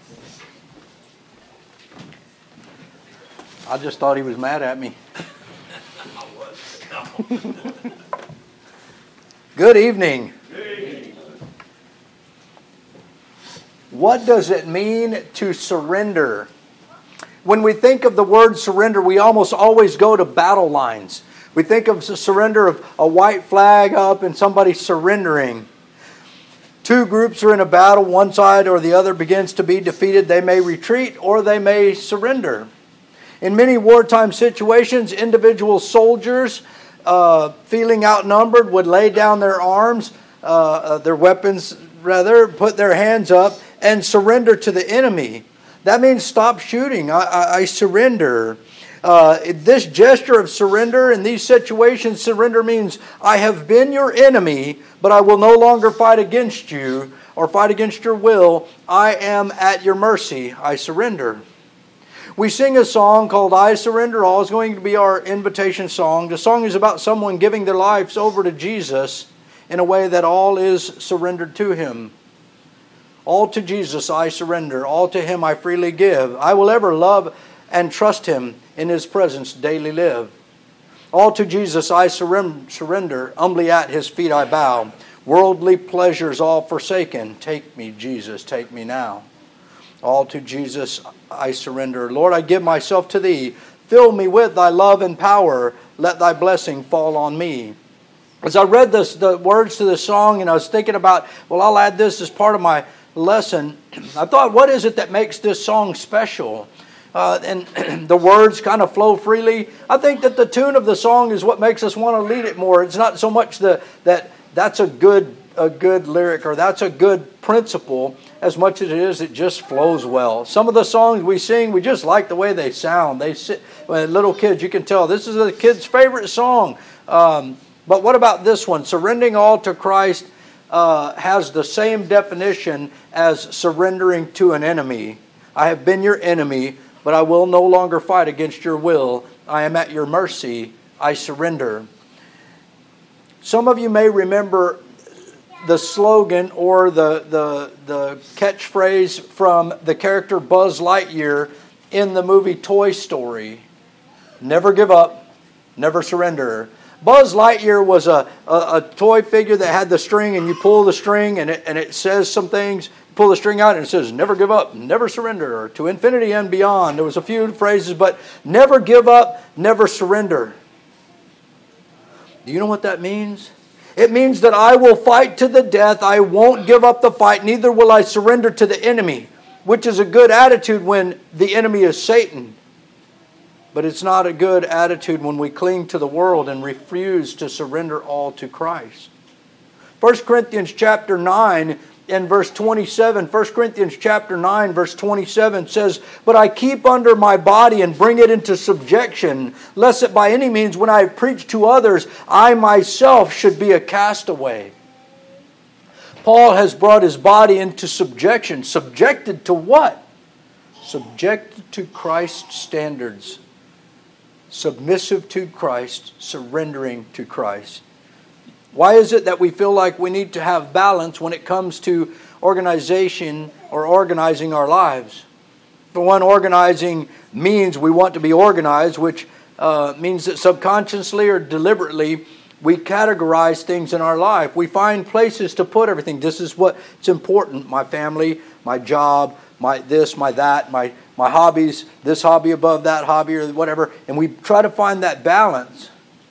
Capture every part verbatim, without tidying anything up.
I just thought he was mad at me. Good evening. Good evening. What does it mean to surrender? When we think of the word surrender, we almost always go to battle lines. We think of the surrender of a white flag up and somebody surrendering. Two groups are in a battle. One side or the other begins to be defeated. They may retreat or they may surrender. In many wartime situations, individual soldiers, uh, feeling outnumbered, would lay down their arms, uh, their weapons rather, put their hands up, and surrender to the enemy. That means stop shooting. I, I, I surrender. Uh, this gesture of surrender in these situations, surrender means I have been your enemy, but I will no longer fight against you or fight against your will. I am at your mercy. I surrender. We sing a song called I Surrender All. It's going to be our invitation song. The song is about someone giving their lives over to Jesus in a way that all is surrendered to Him. All to Jesus I surrender. All to Him I freely give. I will ever love and trust Him, in His presence daily live. All to Jesus I surrender. Humbly at His feet I bow. Worldly pleasures all forsaken. Take me, Jesus, take me now. All to Jesus I surrender. Lord, I give myself to Thee. Fill me with Thy love and power. Let Thy blessing fall on me. As I read this, the words to the song, and I was thinking about, well, I'll add this as part of my lesson. I thought, what is it that makes this song special? Uh, and the words kind of flow freely. I think that the tune of the song is what makes us want to lead it more. It's not so much the, that that's a good a good lyric or that's a good principle, as much as it is it just flows well. Some of the songs we sing, we just like the way they sound. They sit, when little kids, you can tell this is a kid's favorite song. Um, but what about this one? Surrendering all to Christ uh, has the same definition as surrendering to an enemy. I have been your enemy, but I will no longer fight against your will. I am at your mercy. I surrender. Some of you may remember the slogan or the, the, the catchphrase from the character Buzz Lightyear in the movie Toy Story. Never give up, never surrender. Buzz Lightyear was a, a, a toy figure that had the string, and you pull the string and it, and it says some things. Pull the string out and it says, never give up, never surrender, or to infinity and beyond. There was a few phrases, but never give up, never surrender. Do you know what that means? It means that I will fight to the death. I won't give up the fight. Neither will I surrender to the enemy, which is a good attitude when the enemy is Satan. But it's not a good attitude when we cling to the world and refuse to surrender all to Christ. First Corinthians chapter nine in verse twenty-seven, First Corinthians chapter nine, verse twenty-seven says, but I keep under my body and bring it into subjection, lest that by any means when I preach to others, I myself should be a castaway. Paul has brought his body into subjection. Subjected to what? Subjected to Christ's standards. Submissive to Christ, surrendering to Christ. Why is it that we feel like we need to have balance when it comes to organization or organizing our lives? For one, organizing means we want to be organized, which uh, means that subconsciously or deliberately we categorize things in our life. We find places to put everything. This is what's important. My family, my job, my this, my that, my, my hobbies, this hobby above that hobby or whatever. And we try to find that balance.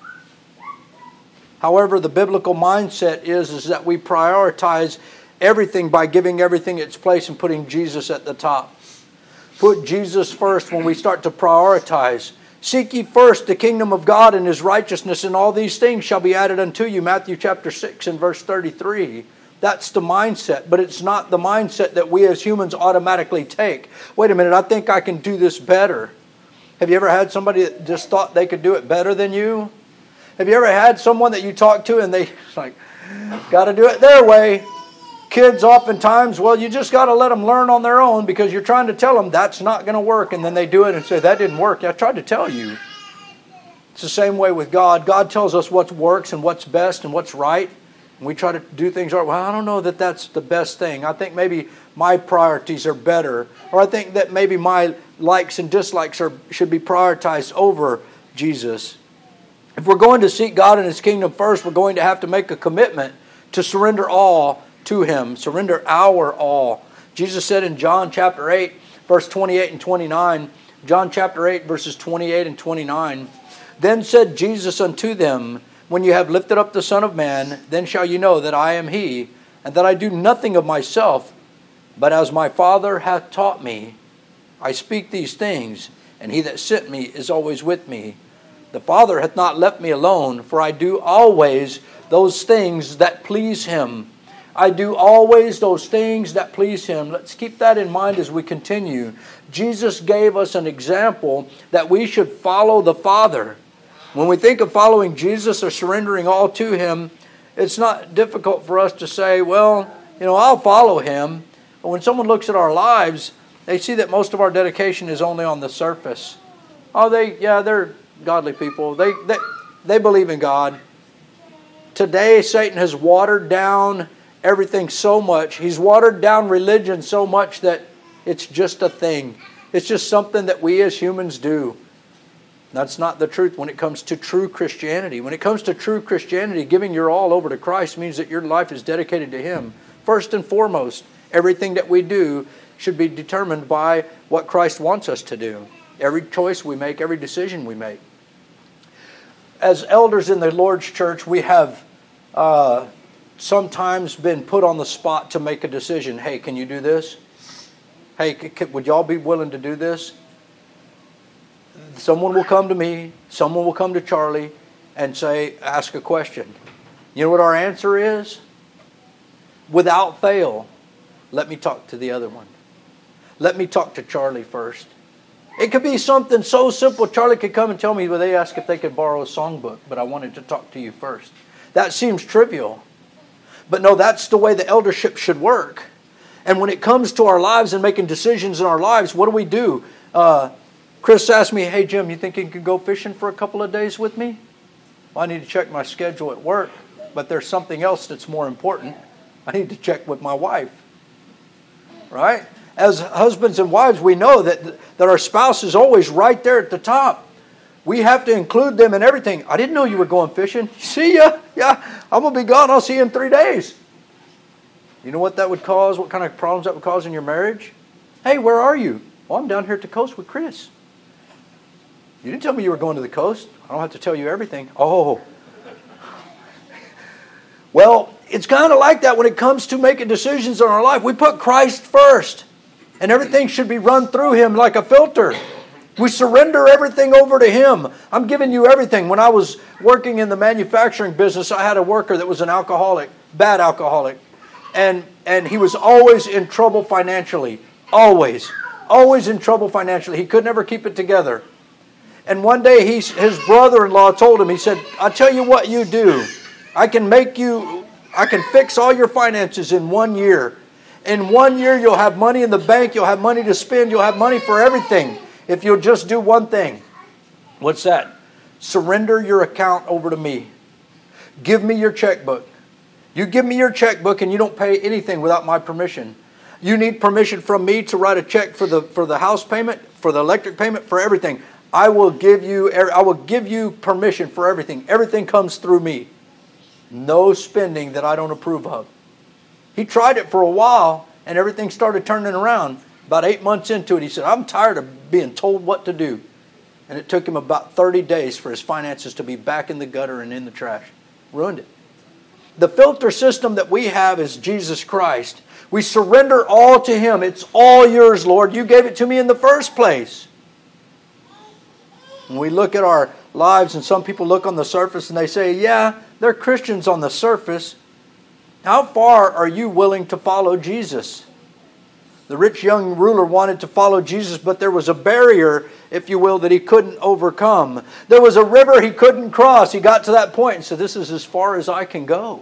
However, the biblical mindset is, is that we prioritize everything by giving everything its place and putting Jesus at the top. Put Jesus first when we start to prioritize. Seek ye first the kingdom of God and His righteousness, and all these things shall be added unto you. Matthew chapter six and verse thirty-three. That's the mindset, but it's not the mindset that we as humans automatically take. Wait a minute, I think I can do this better. Have you ever had somebody that just thought they could do it better than you? Have you ever had someone that you talk to and they like, got to do it their way? Kids oftentimes, well, you just got to let them learn on their own because you're trying to tell them that's not going to work. And then they do it and say, that didn't work. I tried to tell you. It's the same way with God. God tells us what works and what's best and what's right. And we try to do things right. Well, I don't know that that's the best thing. I think maybe my priorities are better, or I think that maybe my likes and dislikes are should be prioritized over Jesus. If we're going to seek God and His kingdom first, we're going to have to make a commitment to surrender all to Him, surrender our all. Jesus said in John chapter eight, verse twenty-eight and twenty-nine, John chapter eight, verses twenty-eight and twenty-nine, "Then said Jesus unto them, When you have lifted up the Son of Man, then shall you know that I am He, and that I do nothing of myself, but as my Father hath taught me, I speak these things, and He that sent me is always with me. The Father hath not left me alone, for I do always those things that please Him." I do always those things that please Him. Let's keep that in mind as we continue. Jesus gave us an example that we should follow the Father. When we think of following Jesus or surrendering all to Him, it's not difficult for us to say, well, you know, I'll follow Him. But when someone looks at our lives, they see that most of our dedication is only on the surface. Oh, they, yeah, they're godly people. They, they, they believe in God. Today, Satan has watered down everything so much. He's watered down religion so much that it's just a thing. It's just something that we as humans do. That's not the truth when it comes to true Christianity. When it comes to true Christianity, giving your all over to Christ means that your life is dedicated to Him. First and foremost, everything that we do should be determined by what Christ wants us to do. Every choice we make, every decision we make. As elders in the Lord's church, we have uh, sometimes been put on the spot to make a decision. Hey, can you do this? Hey, c- c- would y'all be willing to do this? Someone will come to me, someone will come to Charlie and say, ask a question. You know what our answer is? Without fail, let me talk to the other one. Let me talk to Charlie first. It could be something so simple. Charlie could come and tell me, well, they asked if they could borrow a songbook, but I wanted to talk to you first. That seems trivial. But no, that's the way the eldership should work. And when it comes to our lives and making decisions in our lives, what do we do? Uh, Chris asked me, hey, Jim, you think you could go fishing for a couple of days with me? Well, I need to check my schedule at work, but there's something else that's more important. I need to check with my wife. Right? As husbands and wives, we know that, that our spouse is always right there at the top. We have to include them in everything. I didn't know you were going fishing. See ya. Yeah, I'm going to be gone. I'll see you in three days. You know what that would cause? What kind of problems that would cause in your marriage? Hey, where are you? Well, I'm down here at the coast with Chris. You didn't tell me you were going to the coast. I don't have to tell you everything. Oh. Well, it's kind of like that when it comes to making decisions in our life. We put Christ first. And everything should be run through Him like a filter. We surrender everything over to Him. I'm giving you everything. When I was working in the manufacturing business, I had a worker that was an alcoholic, bad alcoholic. And, and he was always in trouble financially. Always. Always in trouble financially. He could never keep it together. And one day he, his brother-in-law told him, he said, I'll tell you what you do. I can make you, I can fix all your finances in one year. In one year, you'll have money in the bank. You'll have money to spend. You'll have money for everything if you'll just do one thing. What's that? Surrender your account over to me. Give me your checkbook. You give me your checkbook and you don't pay anything without my permission. You need permission from me to write a check for the for the house payment, for the electric payment, for everything. I will give you I will give you permission for everything. Everything comes through me. No spending that I don't approve of. He tried it for a while, and everything started turning around. About eight months into it, he said, I'm tired of being told what to do. And it took him about thirty days for his finances to be back in the gutter and in the trash. Ruined it. The filter system that we have is Jesus Christ. We surrender all to Him. It's all yours, Lord. You gave it to me in the first place. When we look at our lives, and some people look on the surface and they say, yeah, they're Christians on the surface. How far are you willing to follow Jesus? The rich young ruler wanted to follow Jesus, but there was a barrier, if you will, that he couldn't overcome. There was a river he couldn't cross. He got to that point and said, this is as far as I can go.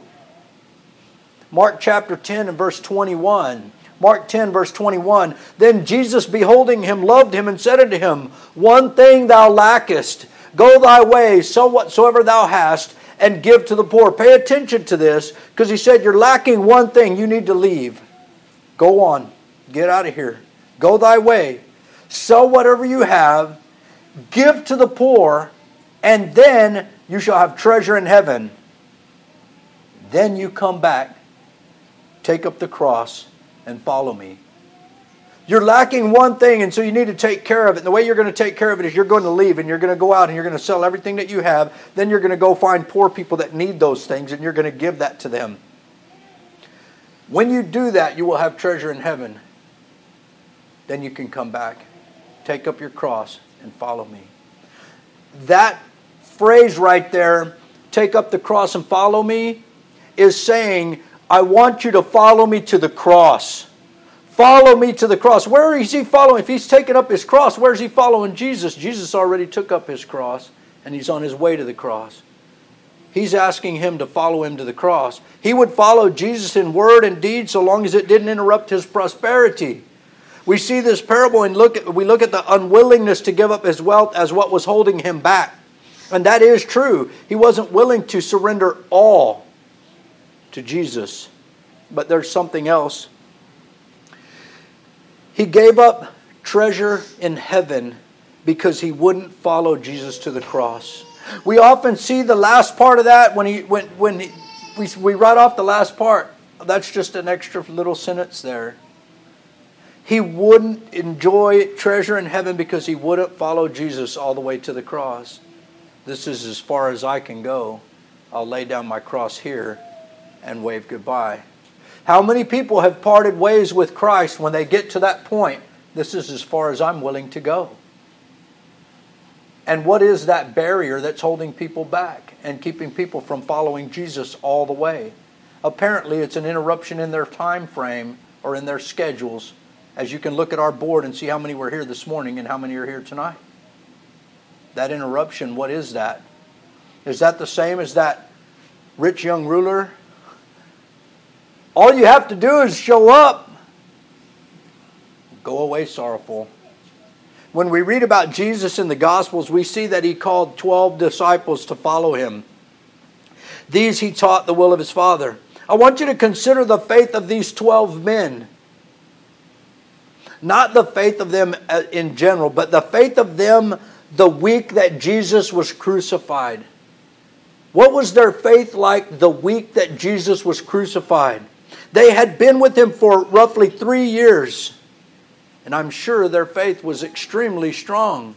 Mark chapter ten and verse twenty-one. Mark ten verse twenty-one. Then Jesus, beholding him, loved him and said unto him, one thing thou lackest. Go thy way, sell whatsoever thou hast, and give to the poor. Pay attention to this, because he said you're lacking one thing. You need to leave. Go on. Get out of here. Go thy way. Sell whatever you have. Give to the poor. And then you shall have treasure in heaven. Then you come back. Take up the cross and follow me. You're lacking one thing, and so you need to take care of it. And the way you're going to take care of it is you're going to leave, and you're going to go out, and you're going to sell everything that you have. Then you're going to go find poor people that need those things, and you're going to give that to them. When you do that, you will have treasure in heaven. Then you can come back, take up your cross, and follow me. That phrase right there, take up the cross and follow me, is saying, I want you to follow me to the cross. Follow me to the cross. Where is he following? If he's taken up his cross, where is he following Jesus? Jesus already took up his cross, and he's on his way to the cross. He's asking him to follow him to the cross. He would follow Jesus in word and deed so long as it didn't interrupt his prosperity. We see this parable and look at, we look at the unwillingness to give up his wealth as what was holding him back. And that is true. He wasn't willing to surrender all to Jesus. But there's something else. He gave up treasure in heaven because he wouldn't follow Jesus to the cross. We often see the last part of that when he when when he, we we write off the last part. That's just an extra little sentence there. He wouldn't enjoy treasure in heaven because he wouldn't follow Jesus all the way to the cross. This is as far as I can go. I'll lay down my cross here and wave goodbye. How many people have parted ways with Christ when they get to that point? This is as far as I'm willing to go. And what is that barrier that's holding people back and keeping people from following Jesus all the way? Apparently it's an interruption in their time frame or in their schedules. As you can look at our board and see how many were here this morning and how many are here tonight. That interruption, what is that? Is that the same as that rich young ruler? All you have to do is show up. Go away sorrowful. When we read about Jesus in the Gospels, we see that he called twelve disciples to follow him. These he taught the will of his Father. I want you to consider the faith of these twelve men. Not the faith of them in general, but the faith of them the week that Jesus was crucified. What was their faith like the week that Jesus was crucified? They had been with him for roughly three years. And I'm sure their faith was extremely strong.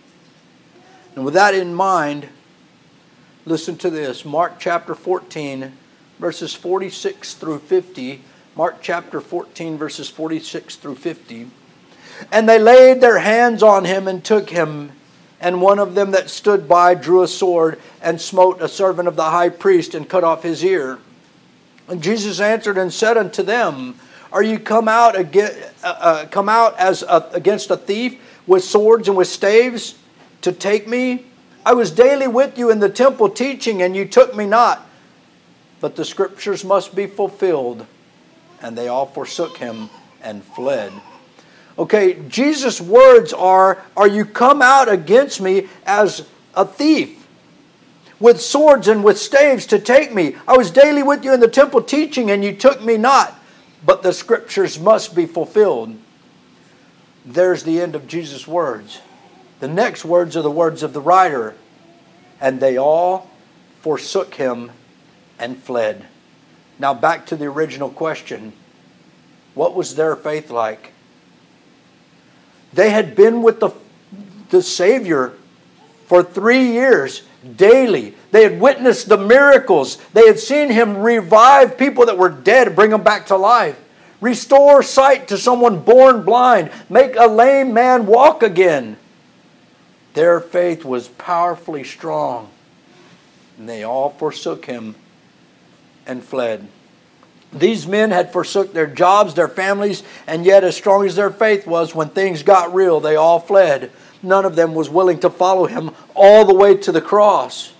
And with that in mind, listen to this. Mark chapter fourteen, verses forty-six through fifty. Mark chapter fourteen, verses forty-six through fifty. And they laid their hands on him and took him. And one of them that stood by drew a sword and smote a servant of the high priest and cut off his ear. And Jesus answered and said unto them, Are you come out against, uh, uh, come out as a, against a thief with swords and with staves to take me? I was daily with you in the temple teaching, and you took me not. But the scriptures must be fulfilled. And they all forsook him and fled. Okay, Jesus' words are, Are you come out against me as a thief, with swords and with staves to take me? I was daily with you in the temple teaching, and you took me not. But the scriptures must be fulfilled. There's the end of Jesus' words. The next words are the words of the writer. And they all forsook him and fled. Now back to the original question. What was their faith like? They had been with the, the Savior for three years daily. They had witnessed the miracles. They had seen him revive people that were dead, bring them back to life. Restore sight to someone born blind. Make a lame man walk again. Their faith was powerfully strong. And they all forsook him and fled. These men had forsook their jobs, their families, and yet as strong as their faith was, when things got real, they all fled. None of them was willing to follow him all the way to the cross.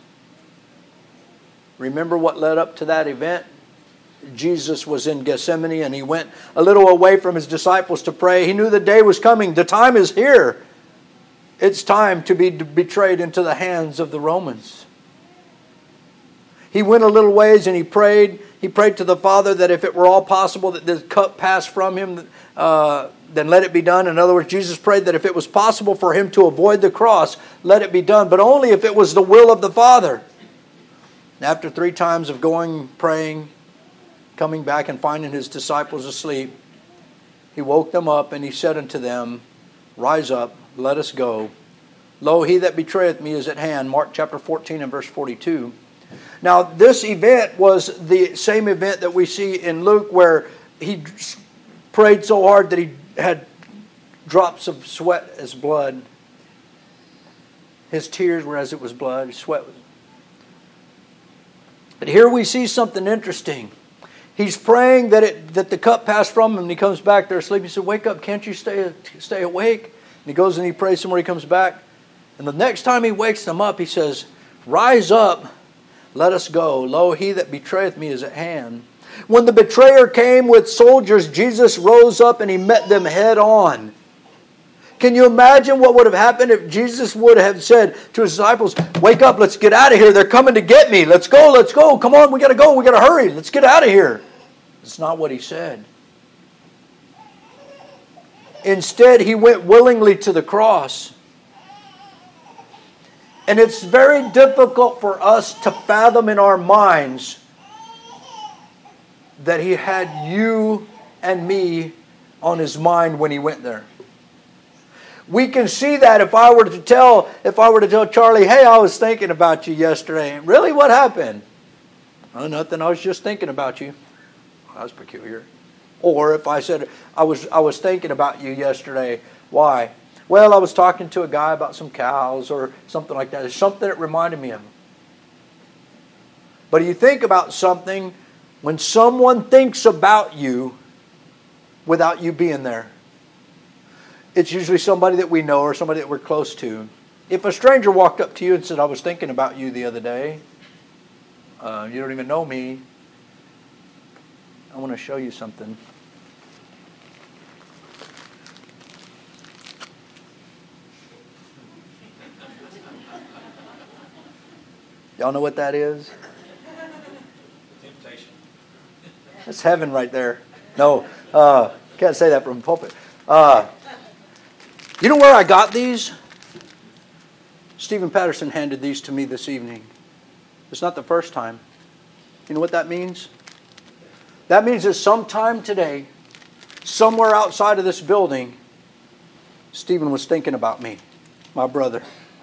Remember what led up to that event? Jesus was in Gethsemane and he went a little away from his disciples to pray. He knew the day was coming. The time is here. It's time to be betrayed into the hands of the Romans. He went a little ways and he prayed. He prayed to the Father that if it were all possible that this cup pass from him, uh, then let it be done. In other words, Jesus prayed that if it was possible for him to avoid the cross, let it be done. But only if it was the will of the Father. After three times of going, praying, coming back and finding his disciples asleep, he woke them up and he said unto them, rise up, let us go. Lo, he that betrayeth me is at hand. Mark chapter fourteen and verse forty-two. Now, this event was the same event that we see in Luke where he prayed so hard that he had drops of sweat as blood. His tears were as it was blood. His sweat was. But here we see something interesting. He's praying that it that the cup pass from him, and he comes back there asleep. He said, wake up, can't you stay, stay awake? And he goes and he prays somewhere, he comes back. And the next time he wakes them up, he says, rise up, let us go. Lo, he that betrayeth me is at hand. When the betrayer came with soldiers, Jesus rose up and he met them head on. Can you imagine what would have happened if Jesus would have said to his disciples, wake up, let's get out of here. They're coming to get me. Let's go, let's go. Come on, we got to go. We got to hurry. Let's get out of here. That's not what he said. Instead, he went willingly to the cross. And it's very difficult for us to fathom in our minds that he had you and me on his mind when he went there. We can see that if I were to tell if I were to tell Charlie, hey, I was thinking about you yesterday. Really, what happened? Oh, nothing. I was just thinking about you. That was peculiar. Or if I said I was I was thinking about you yesterday. Why? Well, I was talking to a guy about some cows or something like that. It's something that reminded me of him. But you think about something when someone thinks about you without you being there. It's usually somebody that we know or somebody that we're close to. If a stranger walked up to you and said, I was thinking about you the other day, uh, you don't even know me, I want to show you something. Y'all know what that is? Temptation. That's heaven right there. No, uh, can't say that from the pulpit. Uh, you know where I got these? Stephen Patterson handed these to me this evening. It's not the first time. You know what that means? That means that sometime today, somewhere outside of this building, Stephen was thinking about me, my brother.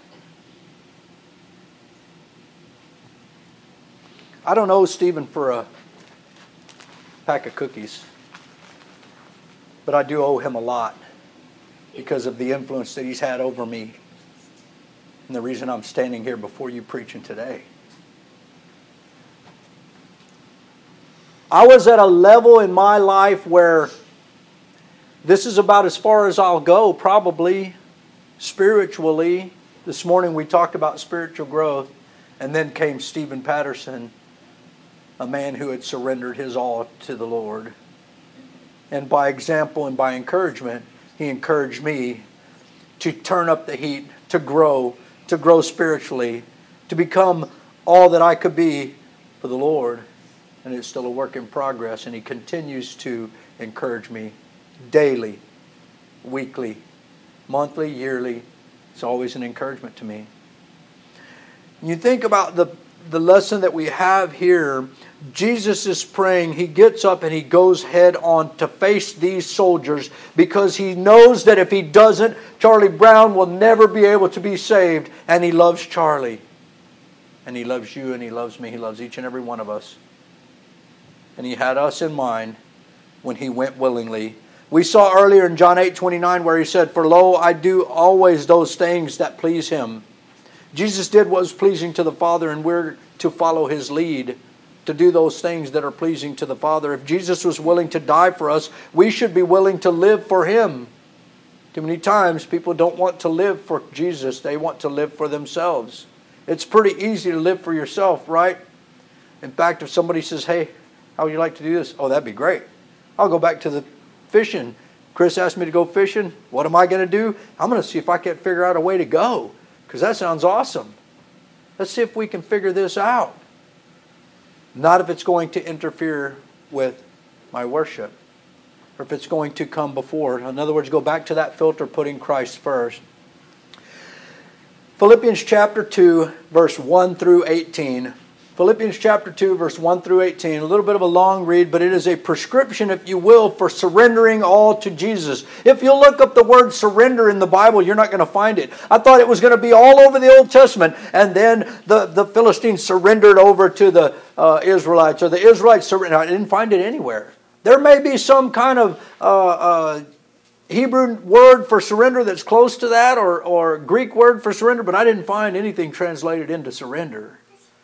I don't owe Stephen for a pack of cookies, but I do owe him a lot because of the influence that he's had over me and the reason I'm standing here before you preaching today. I was at a level in my life where this is about as far as I'll go, probably spiritually. This morning we talked about spiritual growth, and then came Stephen Patterson, a man who had surrendered his all to the Lord. And by example and by encouragement, he encouraged me to turn up the heat, to grow, to grow spiritually, to become all that I could be for the Lord. And it's still a work in progress. And he continues to encourage me daily, weekly, monthly, yearly. It's always an encouragement to me. You think about the the lesson that we have here. Jesus is praying. He gets up and he goes head on to face these soldiers because he knows that if he doesn't, Charlie Brown will never be able to be saved. And he loves Charlie. And he loves you and he loves me. He loves each and every one of us. And he had us in mind when he went willingly. We saw earlier in John eight twenty-nine where he said, for lo, I do always those things that please him. Jesus did what was pleasing to the Father, and we're to follow his lead, to do those things that are pleasing to the Father. If Jesus was willing to die for us, we should be willing to live for him. Too many times people don't want to live for Jesus. They want to live for themselves. It's pretty easy to live for yourself, right? In fact, if somebody says, hey, how would you like to do this? Oh, that'd be great. I'll go back to the fishing. Chris asked me to go fishing. What am I going to do? I'm going to see if I can't figure out a way to go. Because that sounds awesome. Let's see if we can figure this out. Not if it's going to interfere with my worship, or if it's going to come before. In other words, go back to that filter, putting Christ first. Philippians chapter two, verse one through eighteen. Philippians chapter two, verse one through eighteen. A little bit of a long read, but it is a prescription, if you will, for surrendering all to Jesus. If you look up the word surrender in the Bible, you're not going to find it. I thought it was going to be all over the Old Testament, and then the, the Philistines surrendered over to the uh, Israelites, or the Israelites surrendered. I didn't find it anywhere. There may be some kind of uh, uh, Hebrew word for surrender that's close to that, or, or Greek word for surrender, but I didn't find anything translated into surrender.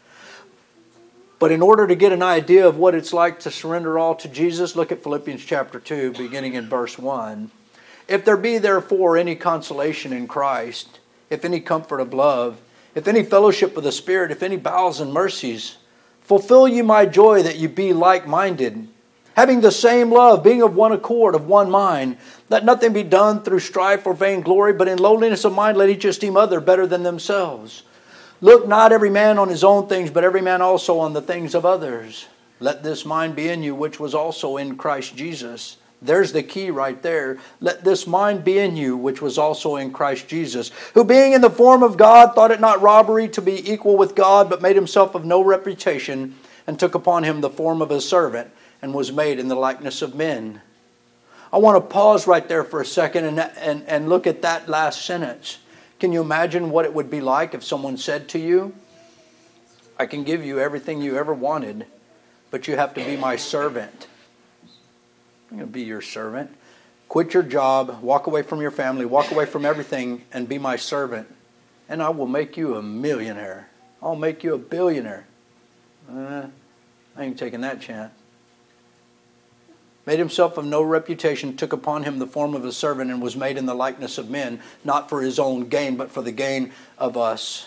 But in order to get an idea of what it's like to surrender all to Jesus, look at Philippians chapter two, beginning in verse one. If there be therefore any consolation in Christ, if any comfort of love, if any fellowship with the Spirit, if any bowels and mercies, fulfill you my joy that you be like-minded, having the same love, being of one accord, of one mind. Let nothing be done through strife or vainglory, but in lowliness of mind let each esteem other better than themselves. Look not every man on his own things, but every man also on the things of others. Let this mind be in you, which was also in Christ Jesus. There's the key right there. Let this mind be in you, which was also in Christ Jesus, who being in the form of God, thought it not robbery to be equal with God, but made himself of no reputation, and took upon him the form of a servant, and was made in the likeness of men. I want to pause right there for a second and, and, and look at that last sentence. Can you imagine what it would be like if someone said to you, I can give you everything you ever wanted, but you have to be my servant. I'm going to be your servant. Quit your job, walk away from your family, walk away from everything, and be my servant. And I will make you a millionaire. I'll make you a billionaire. Uh, I ain't taking that chance. Made himself of no reputation, took upon him the form of a servant, and was made in the likeness of men, not for his own gain, but for the gain of us.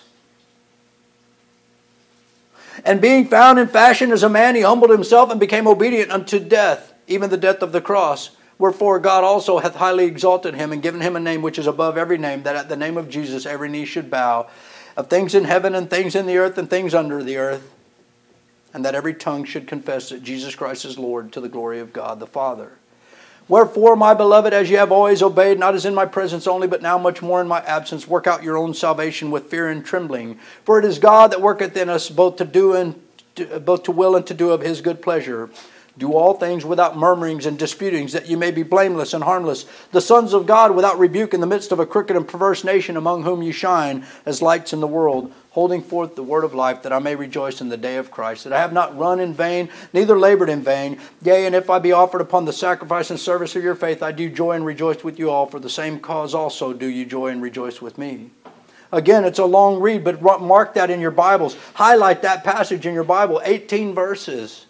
And being found in fashion as a man, he humbled himself and became obedient unto death, even the death of the cross. Wherefore God also hath highly exalted him, and given him a name which is above every name, that at the name of Jesus every knee should bow, of things in heaven and things in the earth and things under the earth, and that every tongue should confess that Jesus Christ is Lord, to the glory of God the Father. Wherefore, my beloved, as ye have always obeyed, not as in my presence only, but now much more in my absence, work out your own salvation with fear and trembling. For it is God that worketh in us both to do and to, both to will and to do of his good pleasure. Do all things without murmurings and disputings, that you may be blameless and harmless, the sons of God without rebuke, in the midst of a crooked and perverse nation, among whom you shine as lights in the world, holding forth the word of life, that I may rejoice in the day of Christ, that I have not run in vain, neither labored in vain. Yea, and if I be offered upon the sacrifice and service of your faith, I do joy and rejoice with you all. For the same cause also do you joy and rejoice with me. Again, it's a long read, but mark that in your Bibles. Highlight that passage in your Bible, eighteen verses.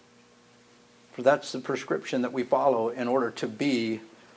For that's the prescription that we follow in order to be,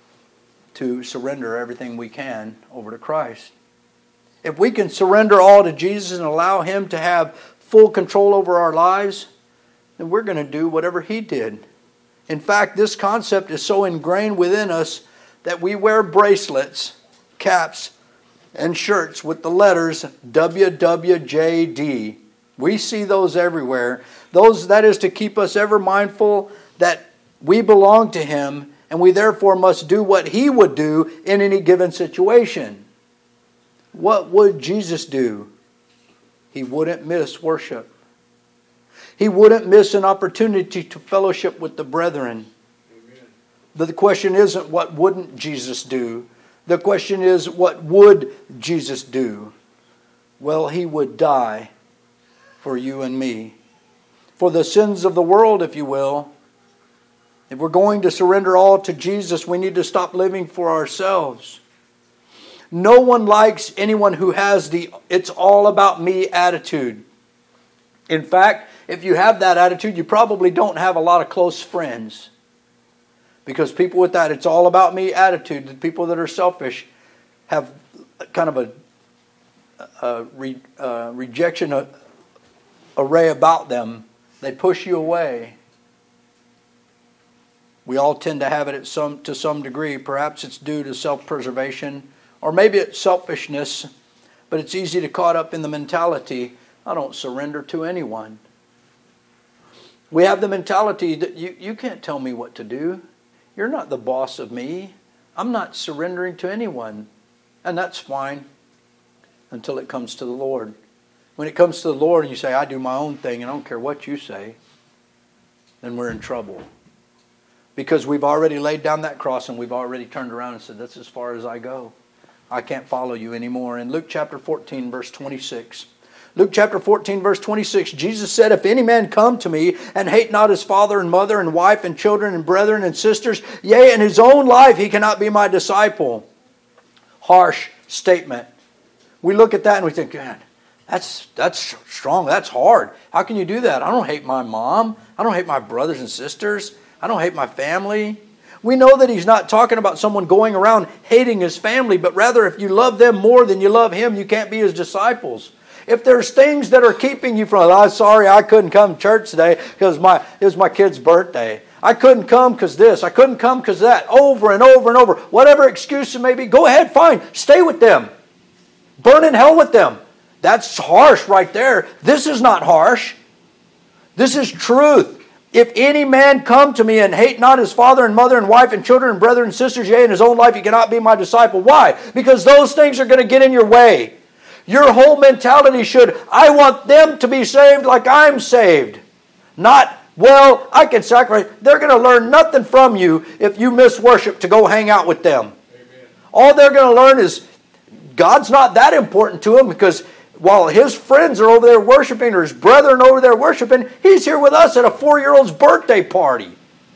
to surrender everything we can over to Christ. If we can surrender all to Jesus and allow him to have full control over our lives, then we're going to do whatever he did. In fact, this concept is so ingrained within us that we wear bracelets, caps, and shirts with the letters W W J D. We see those everywhere. Those, that is to keep us ever mindful that we belong to him, and we therefore must do what he would do in any given situation. What would Jesus do? He wouldn't miss worship. He wouldn't miss an opportunity to fellowship with the brethren. Amen. The question isn't what wouldn't Jesus do. The question is, what would Jesus do? Well, he would die for you and me. For the sins of the world, if you will. If we're going to surrender all to Jesus, we need to stop living for ourselves. No one likes anyone who has the it's all about me attitude. In fact, if you have that attitude, you probably don't have a lot of close friends. Because people with that it's all about me attitude, the people that are selfish, have kind of a, a re, uh, rejection array about them. They push you away. We all tend to have it at some to some degree. Perhaps it's due to self-preservation, or maybe it's selfishness, but it's easy to caught up in the mentality, I don't surrender to anyone. We have the mentality that you, you can't tell me what to do. You're not the boss of me. I'm not surrendering to anyone. And that's fine until it comes to the Lord. When it comes to the Lord and you say, I do my own thing and I don't care what you say, then we're in trouble. Because we've already laid down that cross and we've already turned around and said, that's as far as I go. I can't follow you anymore. In Luke chapter fourteen, verse twenty-six. Luke chapter fourteen, verse twenty-six, Jesus said, if any man come to me and hate not his father and mother and wife and children and brethren and sisters, yea, in his own life he cannot be my disciple. Harsh statement. We look at that and we think, God, that's, that's strong. That's hard. How can you do that? I don't hate my mom. I don't hate my brothers and sisters. I don't hate my family. We know that he's not talking about someone going around hating his family, but rather if you love them more than you love him, you can't be his disciples. If there's things that are keeping you from, I'm sorry I couldn't come to church today because my, it was my kid's birthday. I couldn't come because this. I couldn't come because that. Over and over and over. Whatever excuse it may be, go ahead, fine. Stay with them. Burn in hell with them. That's harsh right there. This is not harsh. This is truth. If any man come to me and hate not his father and mother and wife and children and brethren and sisters, yea, in his own life, he cannot be my disciple. Why? Because those things are going to get in your way. Your whole mentality should, I want them to be saved like I'm saved. Not, well, I can sacrifice. They're going to learn nothing from you if you miss worship to go hang out with them. Amen. All they're going to learn is God's not that important to them because while his friends are over there worshiping or his brethren over there worshiping, he's here with us at a four-year-old's birthday party.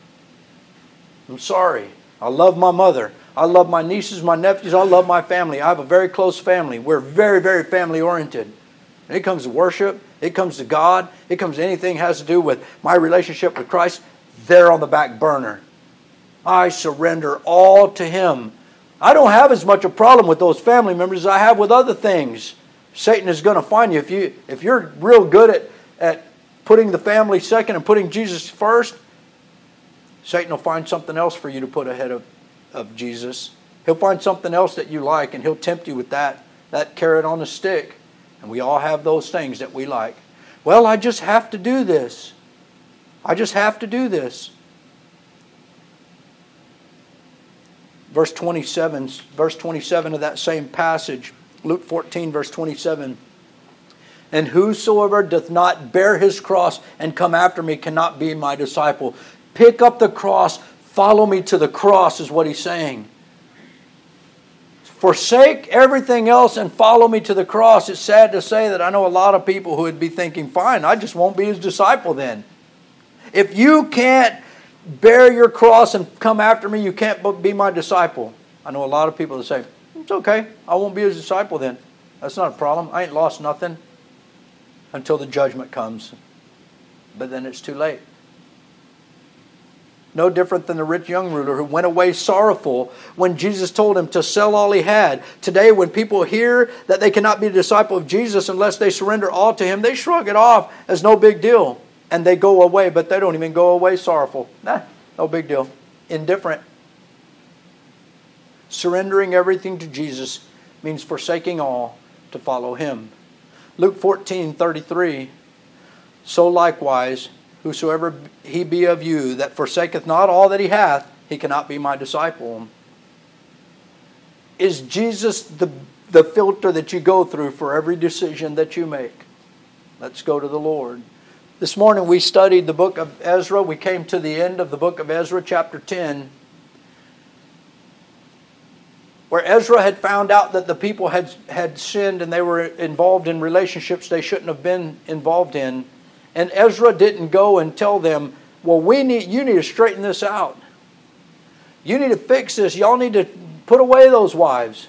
I'm sorry. I love my mother. I love my nieces, my nephews. I love my family. I have a very close family. We're very, very family-oriented. And it comes to worship. It comes to God. It comes to anything that has to do with my relationship with Christ. They're on the back burner. I surrender all to him. I don't have as much a problem with those family members as I have with other things. Satan is going to find you. If, you, if you're real good at, at putting the family second and putting Jesus first, Satan will find something else for you to put ahead of, of Jesus. He'll find something else that you like and he'll tempt you with that, that carrot on the stick. And we all have those things that we like. Well, I just have to do this. I just have to do this. Verse twenty-seven, verse twenty-seven of that same passage, Luke fourteen, verse twenty-seven. And whosoever doth not bear his cross and come after me cannot be my disciple. Pick up the cross, follow me to the cross is what he's saying. Forsake everything else and follow me to the cross. It's sad to say that I know a lot of people who would be thinking, fine, I just won't be his disciple then. If you can't bear your cross and come after me, you can't be my disciple. I know a lot of people that say, it's okay, I won't be his disciple then. That's not a problem. I ain't lost nothing until the judgment comes. But then it's too late. No different than the rich young ruler who went away sorrowful when Jesus told him to sell all he had. Today, when people hear that they cannot be a disciple of Jesus unless they surrender all to him, they shrug it off as no big deal. And they go away, but they don't even go away sorrowful. Nah, no big deal. Indifferent. Surrendering everything to Jesus means forsaking all to follow him. Luke fourteen thirty-three. So likewise, whosoever he be of you that forsaketh not all that he hath, he cannot be my disciple. Is Jesus the, the filter that you go through for every decision that you make? Let's go to the Lord. This morning we studied the book of Ezra. We came to the end of the book of Ezra, chapter ten, where Ezra had found out that the people had, had sinned and they were involved in relationships they shouldn't have been involved in. And Ezra didn't go and tell them, well, we need you need to straighten this out. You need to fix this. Y'all need to put away those wives.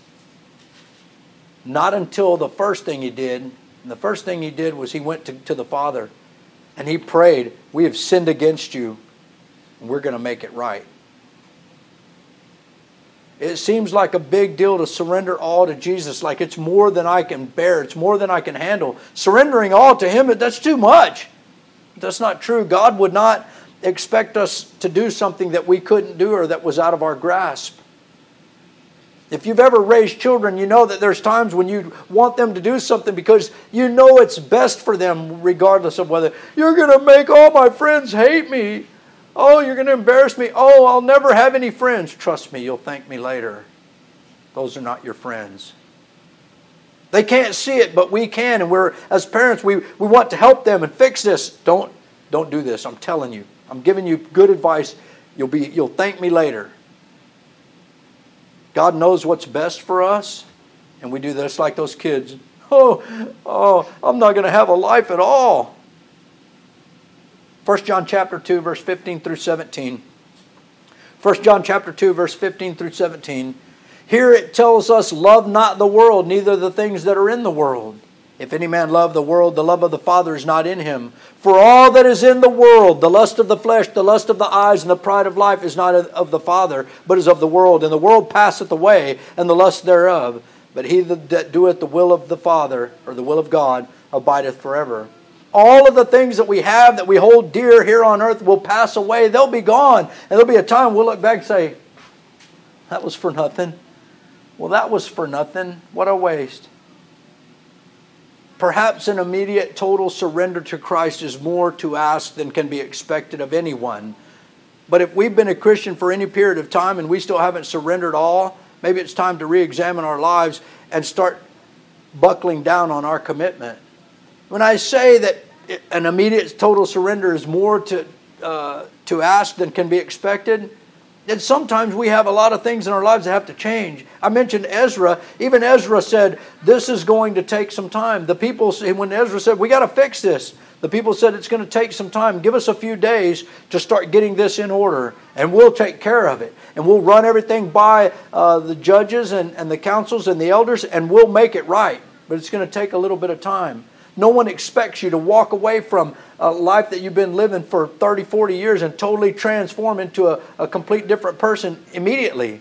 Not until the first thing he did. And the first thing he did was he went to, to the Father. And he prayed, we have sinned against you. And we're going to make it right. It seems like a big deal to surrender all to Jesus. Like it's more than I can bear. It's more than I can handle. Surrendering all to him, that's too much. That's not true. God would not expect us to do something that we couldn't do or that was out of our grasp. If you've ever raised children, you know that there's times when you want them to do something because you know it's best for them, regardless of whether you're going to make all my friends hate me. Oh, you're going to embarrass me. Oh, I'll never have any friends. Trust me, you'll thank me later. Those are not your friends. They can't see it, but we can. And we're, as parents, we, we want to help them and fix this. Don't, don't do this. I'm telling you. I'm giving you good advice. You'll be, you'll thank me later. God knows what's best for us, and we do this like those kids. Oh, oh, I'm not going to have a life at all. First John chapter two, verse fifteen through seventeen. First John chapter two, verse fifteen through seventeen. Here it tells us, love not the world, neither the things that are in the world. If any man love the world, the love of the Father is not in him. For all that is in the world, the lust of the flesh, the lust of the eyes, and the pride of life is not of the Father, but is of the world. And the world passeth away, and the lust thereof. But he that doeth the will of the Father, or the will of God, abideth forever. All of the things that we have, that we hold dear here on earth, will pass away. They'll be gone. And there'll be a time we'll look back and say, that was for nothing. Well, that was for nothing. What a waste. Perhaps an immediate total surrender to Christ is more to ask than can be expected of anyone. But if we've been a Christian for any period of time and we still haven't surrendered all, maybe it's time to re-examine our lives and start buckling down on our commitment. When I say that an immediate total surrender is more to, uh, to ask than can be expected, and sometimes we have a lot of things in our lives that have to change. I mentioned Ezra. Even Ezra said, this is going to take some time. The people, when Ezra said, we got to fix this, the people said, it's going to take some time. Give us a few days to start getting this in order, and we'll take care of it. And we'll run everything by uh, the judges and, and the councils and the elders, and we'll make it right. But it's going to take a little bit of time. No one expects you to walk away from a life that you've been living for thirty, forty years and totally transform into a, a complete different person immediately.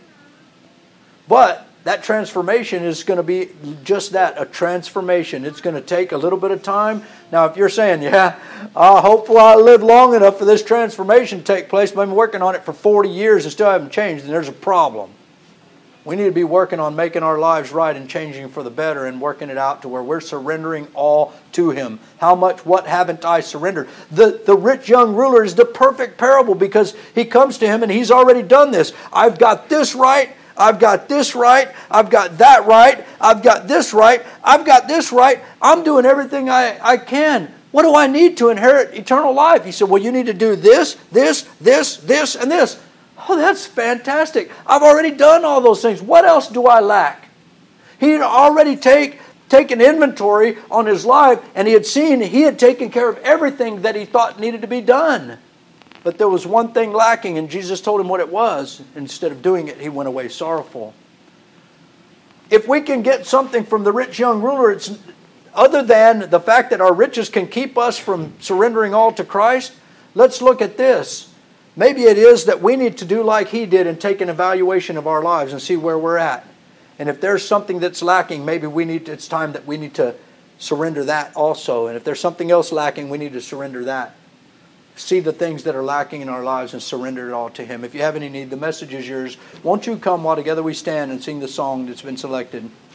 But that transformation is going to be just that, a transformation. It's going to take a little bit of time. Now, if you're saying, yeah, uh, hopefully I live long enough for this transformation to take place, but I've been working on it for forty years and still haven't changed, then there's a problem. We need to be working on making our lives right and changing for the better and working it out to where we're surrendering all to Him. How much, what haven't I surrendered? The, the rich young ruler is the perfect parable because he comes to Him and he's already done this. I've got this right. I've got this right. I've got that right. I've got this right. I've got this right. I'm doing everything I, I can. What do I need to inherit eternal life? He said, well, you need to do this, this, this, this, and this. Oh, that's fantastic. I've already done all those things. What else do I lack? He had already take, taken inventory on his life, and he had seen he had taken care of everything that he thought needed to be done. But there was one thing lacking, and Jesus told him what it was. Instead of doing it, he went away sorrowful. If we can get something from the rich young ruler, it's other than the fact that our riches can keep us from surrendering all to Christ, let's look at this. Maybe it is that we need to do like he did and take an evaluation of our lives and see where we're at. And if there's something that's lacking, maybe we need to, it's time that we need to surrender that also. And if there's something else lacking, we need to surrender that. See the things that are lacking in our lives and surrender it all to Him. If you have any need, the message is yours. Won't you come while together we stand and sing the song that's been selected?